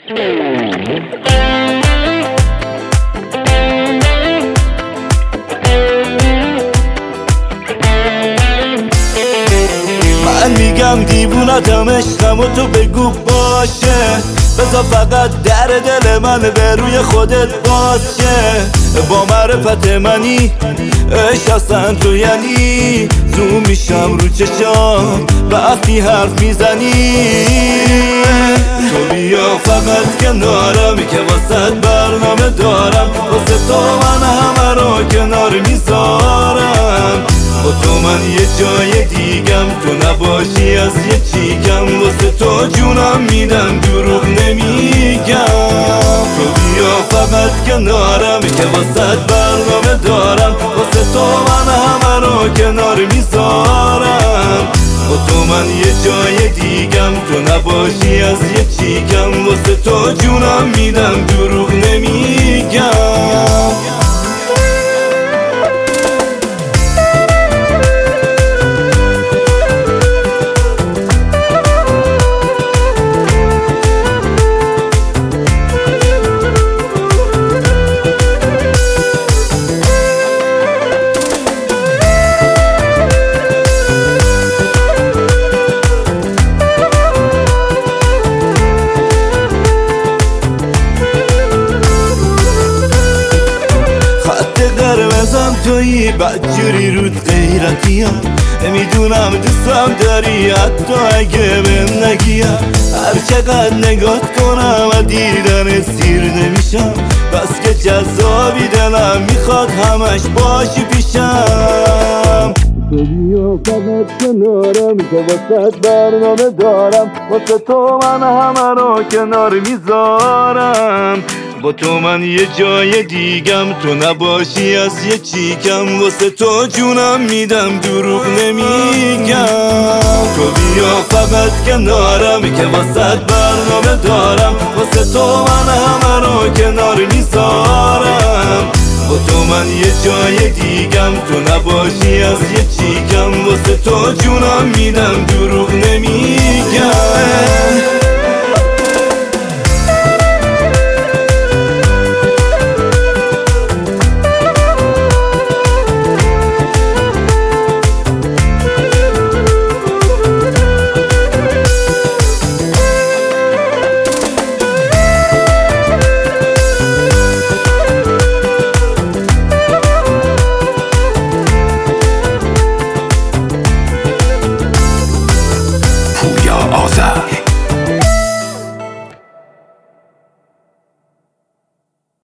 من میگم دیوونتم عشقم و تو بگو باشه، بذار فقط در دل من به روی خودت باز شه. با معرفت منی عشق اصلا تو یعنی زوم میشم رو چشام وقتی حرف میزنی. تو بیا فقط کنارم که واسه برنامه دارم، واسه تو من همه رو کنار میذارم. با تو من یه جای دیگم، تو نباشی از یه چیکم، واسه تو جونم میدم دروغ نمیگم. تو بیا فقط کنارم که واسه برنامه دارم، واسه تو من همه رو کنار میذارم. با تو من یه جای دیگم، تو نباشی از یه چیکم، واسه تو جونم میدم دروغ نمیگم. قرمزم تویی بدجوری رود غیرتیم، نمیدونم دوستم داری حتی اگه بهم نگیم. هر چقدر نگات کنم و دیدن سیر نمیشم، بس که جذابی دلم میخواد همش باشی پیشم. تو بیا فقط کنارم که واسه برنامه دارم، واسه تو من همه رو کنار میذارم. با تو من یه جای دیگم، تو نباشی از یه چیکم، واسه تو جونم میدم دروغ نمیگم. تو بیا فقط کنارم که واسه برنامه دارم، واسه تو من همه رو کنار میذارم. با تو من یه جای دیگم، تو نباشی از یه چیکم، واسه تو جونم میدم دروغ نمیگم.